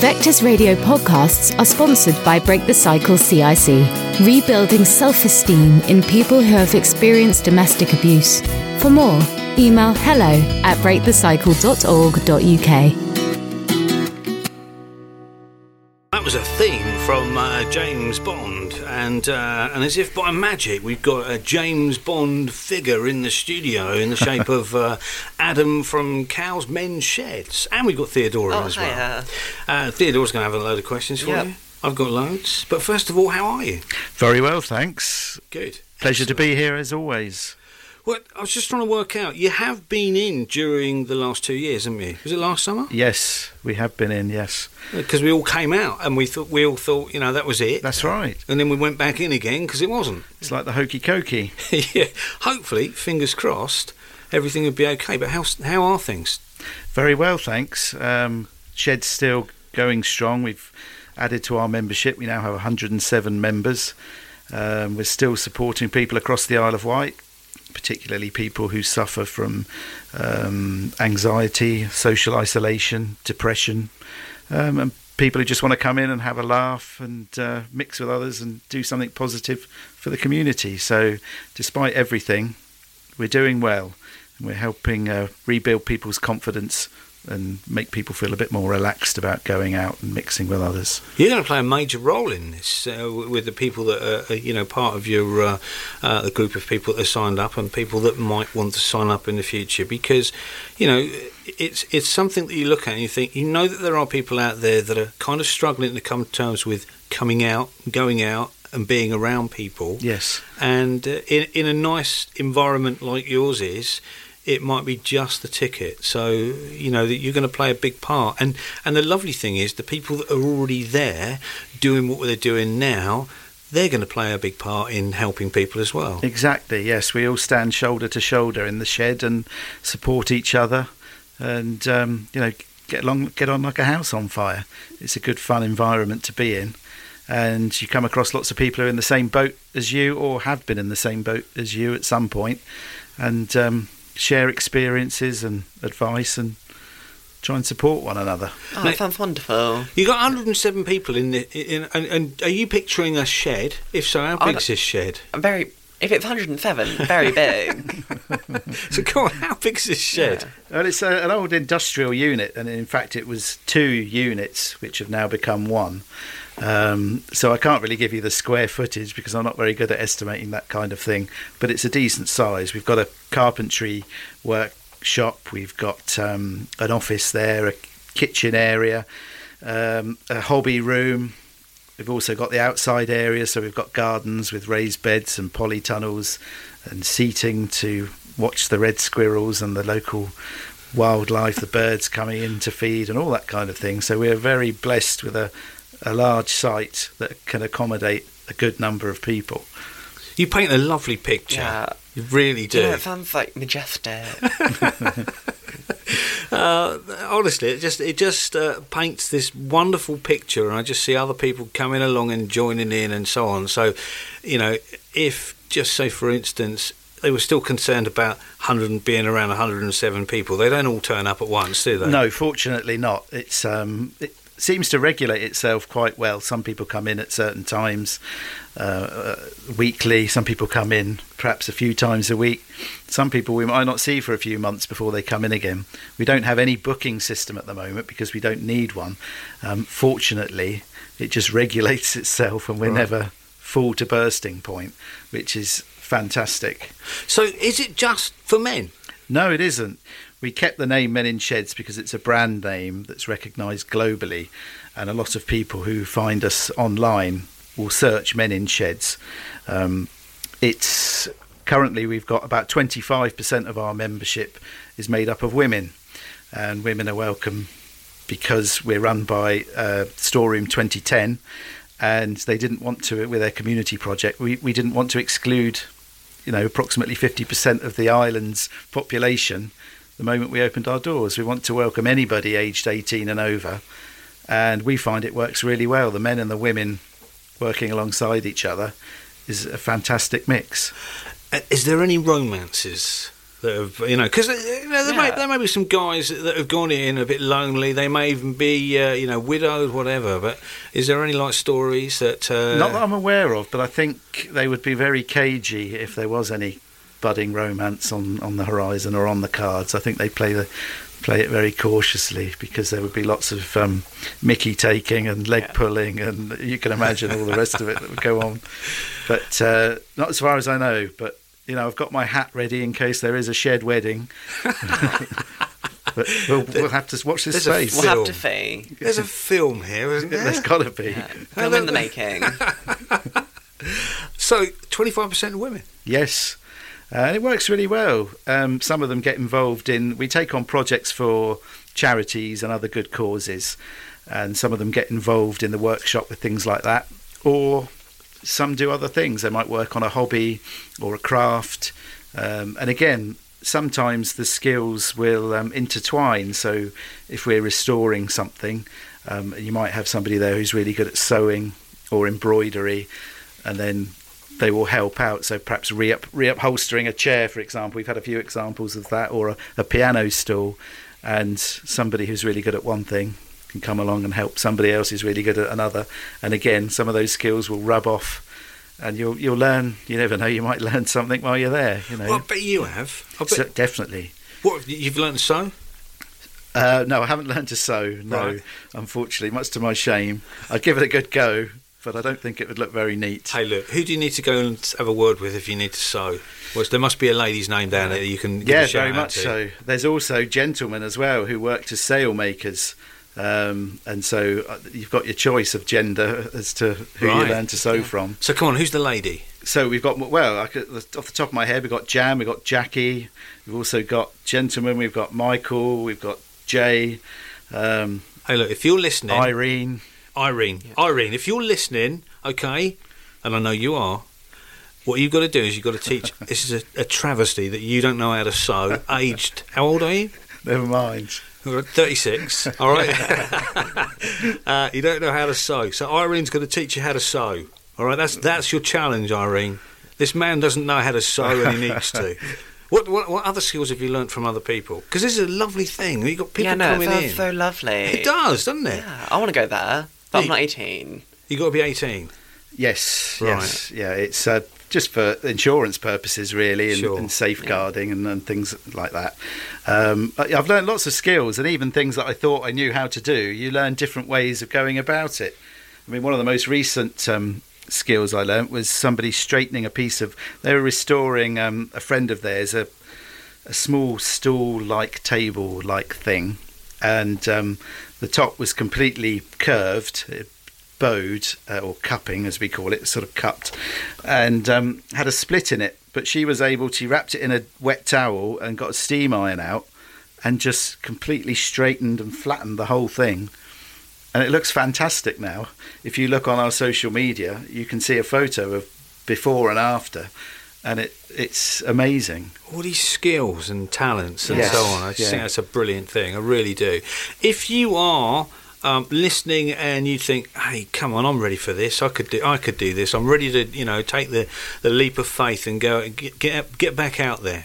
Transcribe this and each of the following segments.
Vectors Radio podcasts are sponsored by Break the Cycle CIC, rebuilding self-esteem in people who have experienced domestic abuse. For more, email hello@breakthecycle.org.uk. That was a theme from James Bond, and as if by magic, we've got a James Bond figure in the studio in the shape of Adam from Cow's Men's Sheds, and we've got Theodora as well. Theodora's going to have a load of questions for you. I've got loads, but first of all, how are you? Very well, thanks. Good. Pleasure to be here as always. Well, I was just trying to work out, you have been in during the last 2 years, haven't you? Was it last summer? Yes, we have been in, yes. Because we all came out and we all thought, that was it. That's right. And then we went back in again because it wasn't. It's like the hokey cokey. Yeah. Hopefully, fingers crossed, everything would be okay. But how are things? Very well, thanks. Shed's still going strong. We've added to our membership. We now have 107 members. We're still supporting people across the Isle of Wight, particularly people who suffer from anxiety, social isolation, depression, and people who just want to come in and have a laugh and mix with others and do something positive for the community. So despite everything, we're doing well, and we're helping rebuild people's confidence and make people feel a bit more relaxed about going out and mixing with others. You're going to play a major role in this with the people that are part of your the group of people that are signed up and people that might want to sign up in the future, because it's something that you look at and you think, that there are people out there that are kind of struggling to come to terms with coming out, going out and being around people. Yes. And in a nice environment like yours is, it might be just the ticket. So, that you're going to play a big part. And the lovely thing is, the people that are already there doing what they're doing now, they're going to play a big part in helping people as well. Exactly, yes. We all stand shoulder to shoulder in the shed and support each other and, get on like a house on fire. It's a good, fun environment to be in. And you come across lots of people who are in the same boat as you or have been in the same boat as you at some point. And share experiences and advice and try and support one another. Oh, that sounds wonderful. You got 107 people and are you picturing a shed? If so, how big is this shed? If it's 107, very big. So come on, how big is this shed? Yeah. Well, it's an old industrial unit, and in fact it was 2 units which have now become 1. So I can't really give you the square footage because I'm not very good at estimating that kind of thing, but it's a decent size. We've got a carpentry workshop, we've got an office there, a kitchen area, a hobby room. We've also got the outside area, so we've got gardens with raised beds and polytunnels and seating to watch the red squirrels and the local wildlife, the birds coming in to feed and all that kind of thing. So we're very blessed with a large site that can accommodate a good number of people. You paint a lovely picture. Yeah. You really do. It sounds like majestic. Honestly, it just paints this wonderful picture, and I just see other people coming along and joining in and so on. So, if, just say for instance, they were still concerned about being around 107 people, they don't all turn up at once, do they? No, fortunately not. It seems to regulate itself quite well. Some people come in at certain times weekly. Some people come in perhaps a few times a week. Some people we might not see for a few months before they come in again. We don't have any booking system at the moment because we don't need one. Fortunately, it just regulates itself and we're never full to bursting point, which is fantastic. So is it just for men? No, it isn't. We kept the name Men in Sheds because it's a brand name that's recognised globally, and a lot of people who find us online will search Men in Sheds. It's currently we've got about 25% of our membership is made up of women, and women are welcome because we're run by Storeroom 2010, and they didn't want to, with their community project, we didn't want to exclude approximately 50% of the island's population. The moment we opened our doors, we want to welcome anybody aged 18 and over, and we find it works really well. The men and the women working alongside each other is a fantastic mix. Is there any romances that have, because there may be some guys that have gone in a bit lonely. They may even be, widowed, whatever. But is there any stories that? Not that I'm aware of, but I think they would be very cagey if there was any budding romance on the horizon or on the cards. I think they play it very cautiously, because there would be lots of Mickey taking and leg pulling, and you can imagine all the rest of it that would go on. But not as far as I know. But I've got my hat ready in case there is a shed wedding. But we'll have to watch this space. We'll have to see. There's a film here, isn't there? There's got to be. Yeah. Film in the making. So 25% of women. Yes. And it works really well. Some of them get involved we take on projects for charities and other good causes, and some of them get involved in the workshop with things like that, or some do other things. They might work on a hobby or a craft, and again, sometimes the skills will intertwine. So if we're restoring something, you might have somebody there who's really good at sewing or embroidery, and then they will help out. So perhaps reupholstering a chair, for example. We've had a few examples of that, or a piano stool, and somebody who's really good at one thing can come along and help somebody else who's really good at another. And again, some of those skills will rub off, and you'll learn. You never know, you might learn something while you're there. Well, I bet you have. So, definitely. What, you've learned to sew? No, I haven't learned to sew. No, right. Unfortunately, much to my shame. I'd give it a good go, but I don't think it would look very neat. Hey, look, who do you need to go and have a word with if you need to sew? Well, there must be a lady's name down there that you can give a shout very much out to. so. There's also gentlemen as well who worked as sail makers, and so you've got your choice of gender as to who you learn to sew from. So come on, who's the lady? So we've got, off the top of my head, we've got Jan, we've got Jackie, we've also got gentlemen, we've got Michael, we've got Jay. Hey, look, if you're listening... Irene, if you're listening, okay, and I know you are, what you've got to do is you've got to teach... This is a travesty that you don't know how to sew. Aged... How old are you? Never mind. 36, all right? You don't know how to sew. So Irene's going to teach you how to sew. All right, that's your challenge, Irene. This man doesn't know how to sew and he needs to. What other skills have you learnt from other people? Because this is a lovely thing. You've got people coming in. Yeah, so lovely. It does, doesn't it? Yeah, I want to go there, but I'm not 18. You've got to be 18. Yes, right. Yes. Yeah, it's just for insurance purposes, really, and, sure. and safeguarding and things like that. I've learned lots of skills, and even things that I thought I knew how to do. You learn different ways of going about it. I mean, one of the most recent skills I learnt was somebody straightening a piece of... They were restoring a friend of theirs, a small stool-like table-like thing, and the top was completely curved, bowed, or cupping as we call it, sort of cupped, and had a split in it. But she was able to... wrapped it in a wet towel and got a steam iron out and just completely straightened and flattened the whole thing. And it looks fantastic now. If you look on our social media, you can see a photo of before and after, and it's amazing. All these skills and talents and so on. I just think that's a brilliant thing. I really do. If you are listening and you think, hey, come on, I'm ready for this. I could do this. I'm ready to take the leap of faith and go get back out there.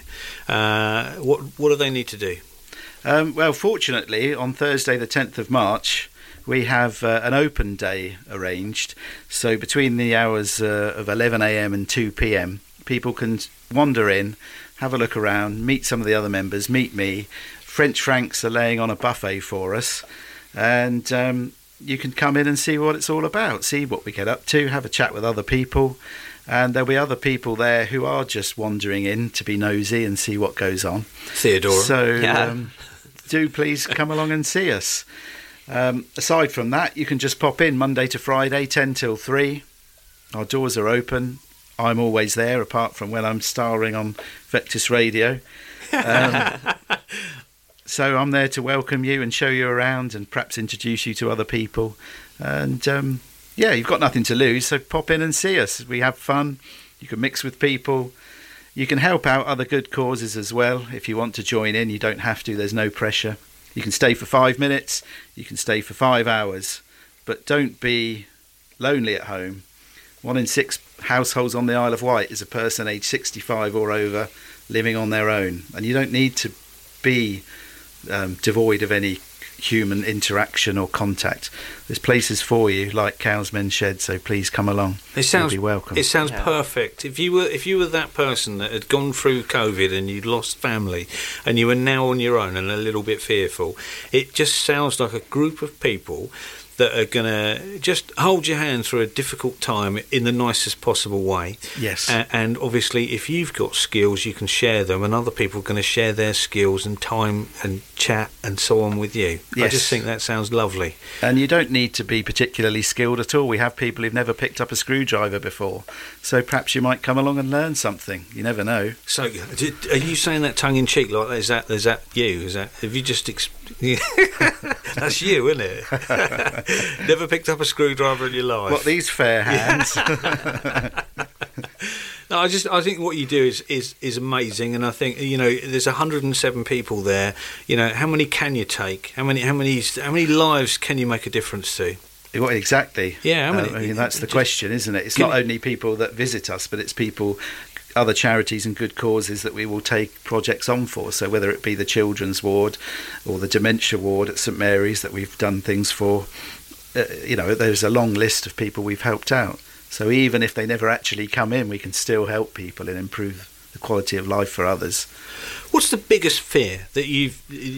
What do they need to do? Well, fortunately, on Thursday the 10th of March, we have an open day arranged. So between the hours of 11 a.m. and 2 p.m, people can wander in, have a look around, meet some of the other members, meet me. French Franks are laying on a buffet for us, and you can come in and see what it's all about, see what we get up to, have a chat with other people, and there'll be other people there who are just wandering in to be nosy and see what goes on. Theodora. So do please come along and see us. Aside from that, you can just pop in Monday to Friday, 10 till 3. Our doors are open. I'm always there, apart from when I'm starring on Vectis Radio. So I'm there to welcome you and show you around and perhaps introduce you to other people. And you've got nothing to lose, so pop in and see us. We have fun. You can mix with people. You can help out other good causes as well. If you want to join in, you don't have to. There's no pressure. You can stay for 5 minutes, you can stay for 5 hours, but don't be lonely at home. 1 in 6 households on the Isle of Wight is a person aged 65 or over living on their own. And you don't need to be devoid of any human interaction or contact. There's places for you, like Cows Men Shed, so please come along. You'll be welcome. It sounds perfect. If you were that person that had gone through COVID and you'd lost family and you were now on your own and a little bit fearful, it just sounds like a group of people that are going to just hold your hand through a difficult time in the nicest possible way. Yes. And obviously, if you've got skills, you can share them, and other people are going to share their skills and time and chat and so on with you. Yes. I just think that sounds lovely. And you don't need to be particularly skilled at all. We have people who've never picked up a screwdriver before. So perhaps you might come along and learn something. You never know. So, are you saying that tongue in cheek like that? Is that you? Have you just... That's you, isn't it? Never picked up a screwdriver in your life. What, these fair hands? No, I think what you do is amazing, and I think there's 107 people there. How many can you take? How many lives can you make a difference to? Well, exactly. Yeah, I mean that's the question, isn't it? It's not only people that visit us, but it's people, other charities and good causes that we will take projects on for. So whether it be the children's ward or the dementia ward at St Mary's that we've done things for, there's a long list of people we've helped out. So even if they never actually come in, we can still help people and improve the quality of life for others. What's the biggest fear that you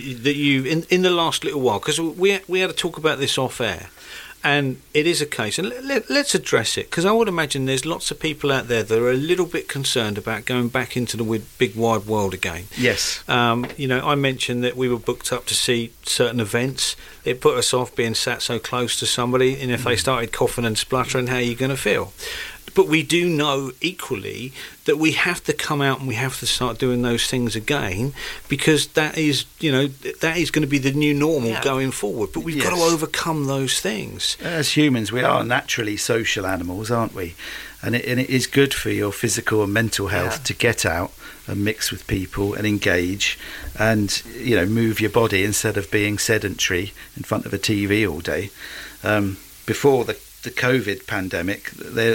in the last little while? Because we had to talk about this off air. And it is a case, and let's address it, because I would imagine there's lots of people out there that are a little bit concerned about going back into the big wide world again. Yes. I mentioned that we were booked up to see certain events. It put us off being sat so close to somebody, and if they started coughing and spluttering, how are you going to feel? But we do know equally that we have to come out and we have to start doing those things again, because that is going to be the new normal going forward. But we've got to overcome those things. As humans, we are naturally social animals, aren't we? And it is good for your physical and mental health to get out and mix with people and engage and, move your body instead of being sedentary in front of a TV all day. Before the COVID pandemic, there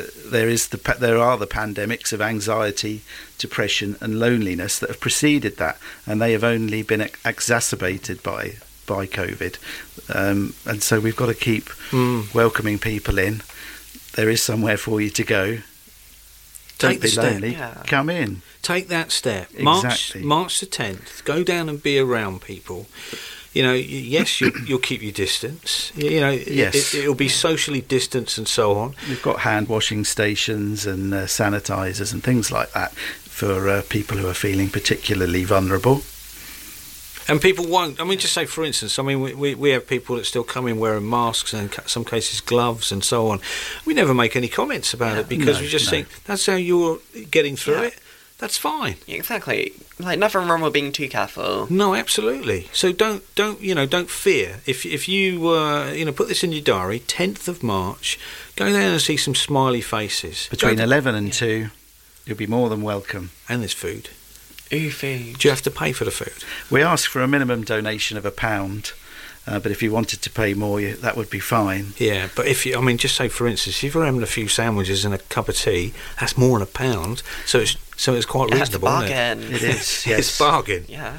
are the pandemics of anxiety, depression and loneliness that have preceded that, and they have only been exacerbated by COVID, and so we've got to keep welcoming people in. There is somewhere for you to go. Don't be lonely. Come in. Take that step. Exactly. March the 10th. Go down and be around people. Yes, you'll keep your distance. Yes. It'll be socially distanced and so on. We've got hand washing stations and sanitisers and things like that for people who are feeling particularly vulnerable. And people won't. I mean, just say, for instance, we have people that still come in wearing masks and in some cases gloves and so on. We never make any comments about it because we just think that's how you're getting through it. That's fine. Exactly. Like, nothing wrong with being too careful. No, absolutely. So don't fear. If you put this in your diary, 10th of March, go down and see some smiley faces. Between 11 and 2, you'll be more than welcome. And there's food. Ooh, food. Do you have to pay for the food? We ask for a minimum donation of £1. But if you wanted to pay more, that would be fine. Yeah, but just say, for instance, if you're having a few sandwiches and a cup of tea, that's more than £1. So it's quite reasonable, bargain. Isn't it? It is, yes. It's bargain. Yeah.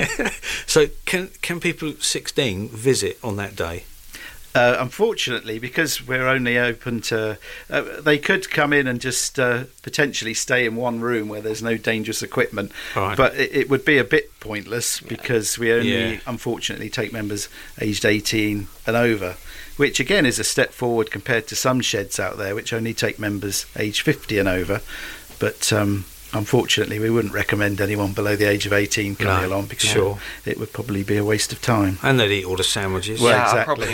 So can people 16 visit on that day? Unfortunately, because we're only open to... they could come in and just potentially stay in one room where there's no dangerous equipment. Right. But it would be a bit pointless because we only, unfortunately, take members aged 18 and over, which, again, is a step forward compared to some sheds out there which only take members aged 50 and over. But... unfortunately, we wouldn't recommend anyone below the age of 18 coming along because it would probably be a waste of time. And they'd eat all the sandwiches. Well, yeah, exactly.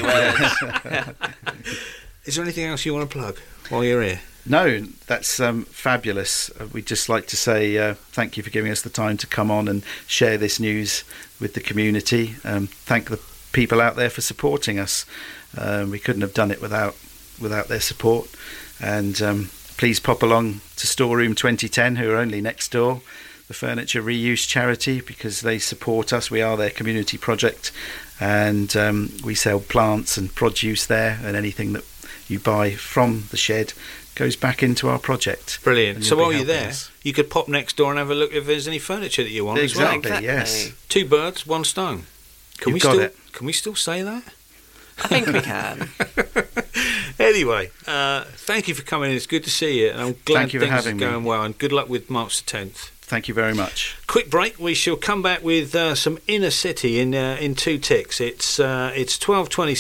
I probably would. Is there anything else you want to plug while you're here? No, that's fabulous. We'd just like to say thank you for giving us the time to come on and share this news with the community. Thank the people out there for supporting us. We couldn't have done it without their support. And... please pop along to Storeroom 2010, who are only next door, the furniture reuse charity, because they support us. We are their community project, and we sell plants and produce there and anything that you buy from the shed goes back into our project. Brilliant. And So you'll be while you're helping there, us. you could pop next door and have a look if there's any furniture that you want Exactly, as well. yes. 2 birds, 1 stone. Can You've got it. Can we still say that? I think we can. Anyway, thank you for coming in. It's good to see you, and I'm glad Thank you for things are having me. going well. And good luck with March the 10th. Thank you very much. Quick break. We shall come back with some Inner City in 2 ticks. It's 12:20.